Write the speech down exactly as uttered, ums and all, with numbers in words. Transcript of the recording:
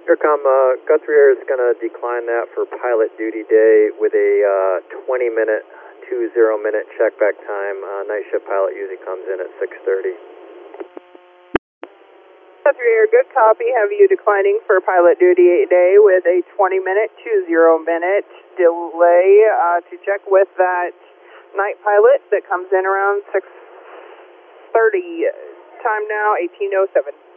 Intercom, uh, Guthrie Air is going to decline that for pilot duty day with a uh, twenty minute, two zero minute check back time. Uh, night shift pilot usually comes in at six thirty. Guthrie Air, good copy. Have you declining for pilot duty day with a twenty minute, two zero minute delay uh, to check with that night pilot that comes in around six thirty. Time now, eighteen oh seven.